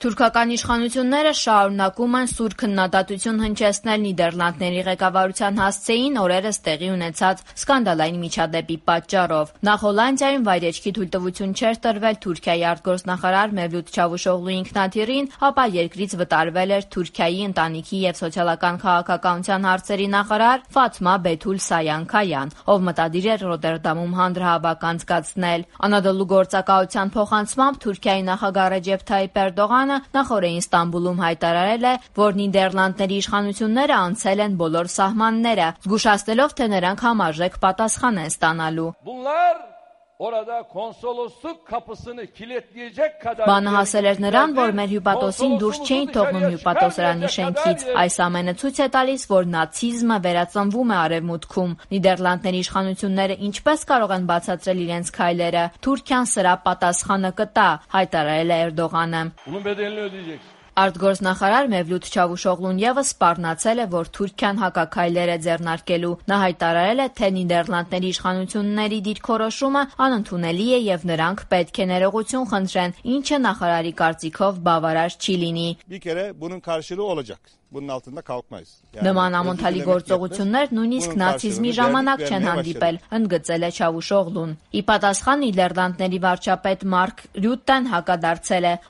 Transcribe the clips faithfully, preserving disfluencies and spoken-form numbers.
Թուրքական իշխանությունները շարունակում են սուր քննադատություն հնչեցնել Նիդերլանդների ղեկավարության հասցեին օրերս տեղի ունեցած սկանդալային միջադեպի պատճառով։ Նախ Հոլանդիայում վայրեջքի թույլտվություն չէր տրվել Թուրքիայի արտգործնախարար Մևլութ Չավուշօղլուի ինքնաթիռին, ապա երկրից վտարվել էր Թուրքիայի ընտանիքի եւ սոցիալական քաղաքականության հարցերի նախարար Ֆաթմա Բեթուլ Սայան-Քայան, ով մտադիր էր Ռոտերդամում հանրահավաք անցկացնել։ Անադոլու գործակալության փոխանցմամբ Թուրքիայի նախագահ Ռեջեփ Թայիփ Էրդողանը նախորդին Ստամբուլում հայտարարել է, որ Նիդերլանդների իշխանությունները անցել են բոլոր սահմանները, զգուշացնելով, թե նրանք համարժեք պատասխան են ստանալու։ Բանը հասել էր նրան, որ մեր հյուպատոսին դուրս չէին թողնում հյուպատոսարանի շենքից։ Այս ամենը ցույց է տալիս, որ նացիզմը վերածնվում է արևմուտքում։ Նիդերլանդների իշխանությունները ինչպես կարող են բացատրել իրենց քայլերը։ Թուրքիան սրա պատասխանը կտա, հայտարարել է Էրդողանը։ Արտգործնախարար Մևլութ Չավուշօղլուն ևս սպառնացել է, որ Թուրքիան հակաքայլեր է ձեռնարկելու։ Նա հայտարարել է, թե Նիդերլանդների իշխանությունների դիրքորոշումը անընդունելի է եւ նրանք պետք է ներողություն խնդրեն, ինչը նախարարի կարծիքով բավարար չի լինի։ Նման ամոթալի գործողություններ նույնիսկ նացիզմի ժամանակ չեն հանդիպել, ընդգծել է Չավուշօղլուն։ Ի պատասխան Նիդերլանդների վարչապետ Մարկ Ռյուտեն հակադարձել է.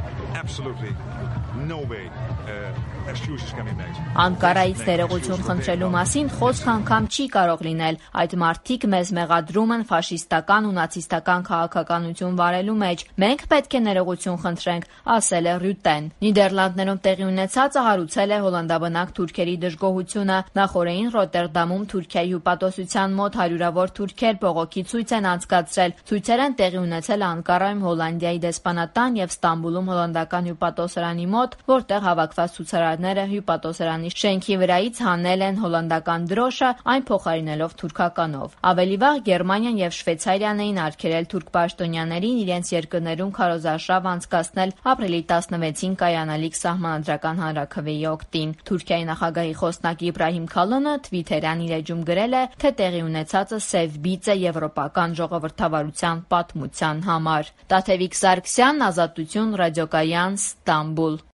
Անկարայից ներողություն խնդրելու մասին խոսք անգամ չի կարող լինել։ Այդ մարդիկ մեզ մեղադրում են ֆաշիստական ու նացիստական քաղաքականություն վարելու մեջ։ Մենք պետք է ներողություն խնդրենք, ասել է Ռյուտեն։ Նիդերլանդներում տեղի ունեցածը հարուցել է հոլանդաբնակ թուրքերի դժգոհությունը։ Նախորդին Ռոտերդամում Թուրքիայի հյուպատոսության մոտ հարյուրավոր թուրքեր բողոքի ցույց են անցկացրել։ Ցույցեր են տեղի ունեցել Անկարայում Հոլանդիայի դեսպանատան եւ Ստամբուլում հոլանդական հյուպատոսարանի մոտ, որտեղ հավաքված ցուցարարները հյուպատոսարանի շենքի վրայից հանել են հոլանդական դրոշը, այն փոխարինելով թուրքականով։ Ավելի վաղ Գերմանիան եւ Շվեյցարիան էին արգելել թուրք պաշտոնյաներին իրենց երկրներում քարոզարշավ անցկացնել ապրիլի տասնվեցին կայանալիք սահմանադրական հանրաքվեի օգտին։ Թուրքիայի նախագահի խոսնակ Իբրահիմ Քալոնը Թվիթերյան իր էջում գրել է, թե տեղի ունեցածը սև բիծ է եվրոպական ժողովրդավարության պատմության համար։ Տաթևիկ Սարգսյան, Ազատություն, Ռադիոկայան, Ստամբուլ։